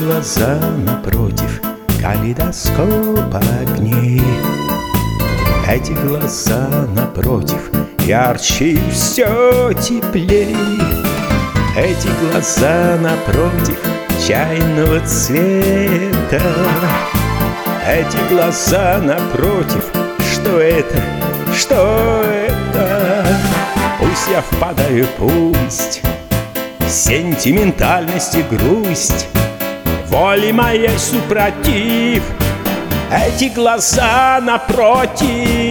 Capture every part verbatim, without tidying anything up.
глаза напротив калейдоскоп огней. Эти глаза напротив ярче и все теплей. Эти глаза напротив чайного цвета. Эти глаза напротив, что это, что это? Пусть я впадаю, пусть в сентиментальность и грусть, воли моей супротив. Эти глаза напротив.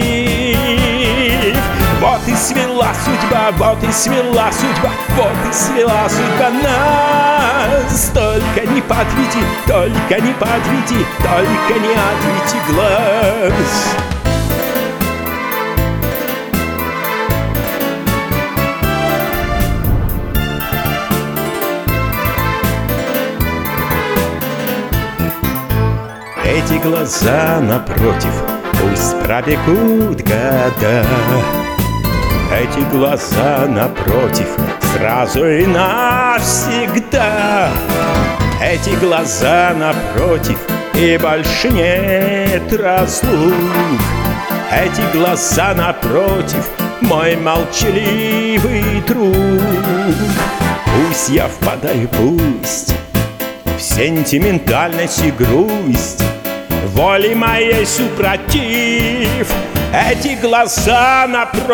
Вот и свела судьба, вот и свела судьба, вот и свела судьба нас. Только не подведи, только не подведи, только не отведи глаз. Эти глаза напротив пусть пробегут года. Эти глаза напротив сразу и навсегда. Эти глаза напротив и больше нет разлук. Эти глаза напротив мой молчаливый друг. Пусть я впадаю, пусть в сентиментальность и грусть, воли моей супротив. Эти глаза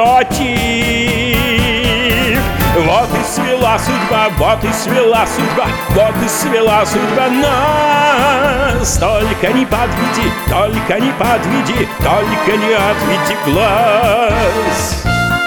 напротив. Вот и свела судьба, вот и свела судьба, вот и свела судьба нас. Только не подведи, только не подведи, только не отведи глаз.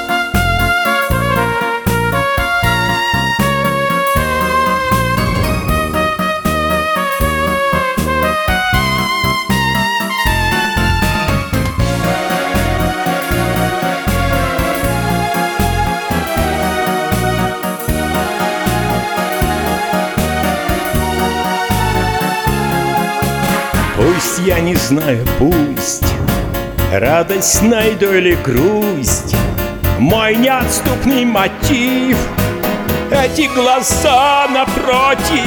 Пусть я не знаю, пусть радость найду или грусть, мой неотступный мотив — эти глаза напротив.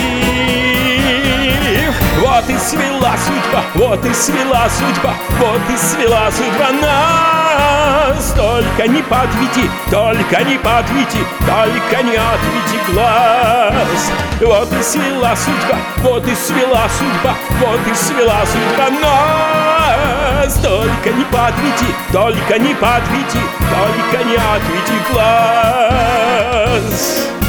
Вот и свела судьба, вот и свела судьба, вот и свела судьба нас. Только не подведи, только не подведи, только не отведи глаз. Вот и свела судьба, вот и свела судьба, вот и свела судьба нас. Только не подведи, только не подведи, только не отведи глаз.